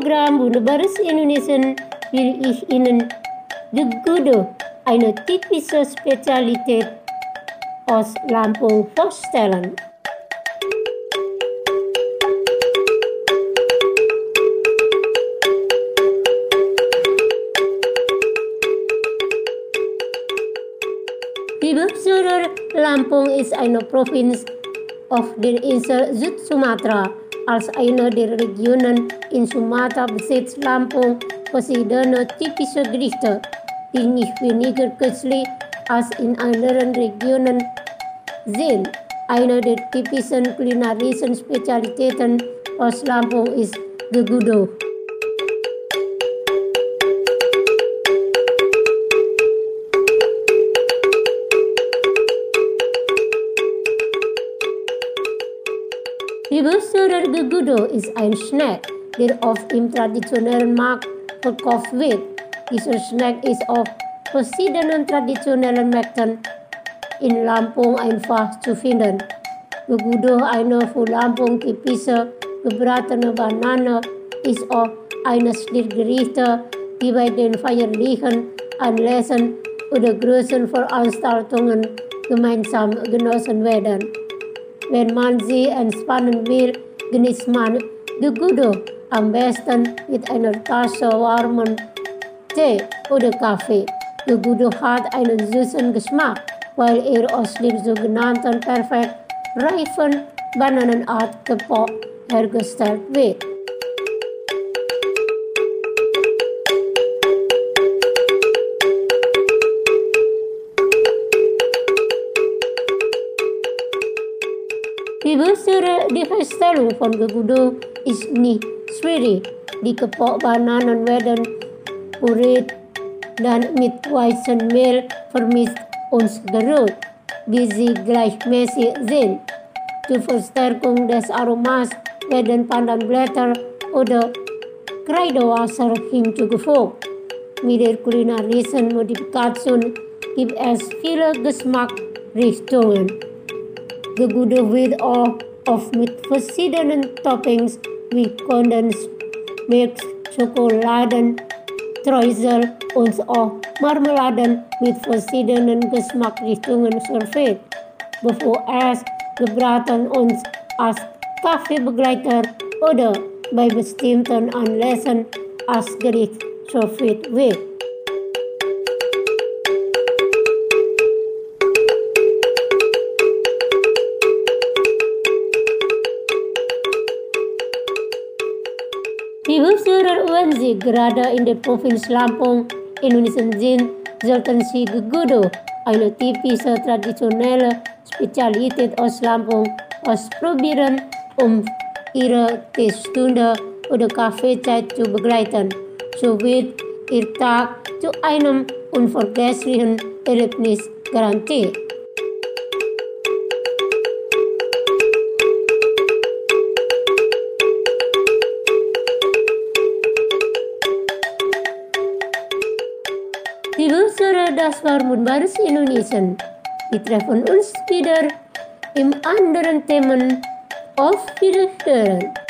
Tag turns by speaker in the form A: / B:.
A: Programm Wunderbares Indonesian will ich Ihnen Gegudo, eine typische Spezialität aus Lampung, vorstellen. Die Bebsuder Lampung ist eine Provinz auf der Insel Süd-Sumatra. Als eine der Regionen in Sumatra besitzt Lampung verschiedene typische Gerichte, die nicht weniger köstlich als in anderen Regionen sind. Eine der typischen kulinarischen Spezialitäten aus Lampung ist Gegudo. Die Bebsuder Gegudo ist ein Snack, der oft im traditionellen Markt verkauft wird. Dieser Snack ist auf verschiedenen traditionellen Märkten in Lampung einfach zu finden. Gegudo, eine für Lampung typische gebratene Banane, ist auch eines der Gerichte, die bei den feierlichen Anlässen oder großen Veranstaltungen gemeinsam genossen werden. Wenn man sie entspannen will, genießt man Gegudo am besten mit einer Tasse warmen Tee oder Kaffee. Gegudo hat einen süßen Geschmack, weil er aus der sogenannten perfekt reifen Bananenart Kepok hergestellt wird. Die Herstellung von Gegudo ist nicht schwierig. Die Kepok Bananen werden puriert dan mit Weizenmehl vermischt und gerührt, bis sie gleichmäßig sind. Zur Verstärkung des Aromas werden Pandanblätter oder Kreidewasser hinzugefügt. Mit der kulinarischen Modifikation gibt es viele Geschmacksrichtungen. Gegudo wird auch oft mit verschiedenen Toppings wie Condensed Milk, Schokoladen, Streusel und auch Marmeladen mit verschiedenen Geschmacksrichtungen serviert, bevor es gebraten und als Kaffeebegleiter oder bei bestimmten Anlässen als Gericht serviert wird. Die Bebsuder UNZ gerade in der Provinz Lampung, Indonesia sind, sollten Sie Gegudo, eine typische traditionelle Spezialität aus Lampung, ausprobieren, um Ihre Teestunde oder Kaffeezeit zu begleiten. So wird Ihr Tag zu einem unvergesslichen Erlebnis garantiert. Die Bebsuder, das war Wunderbares Indonesian. Wir treffen uns wieder im anderen Themen. Auf Wiederhören.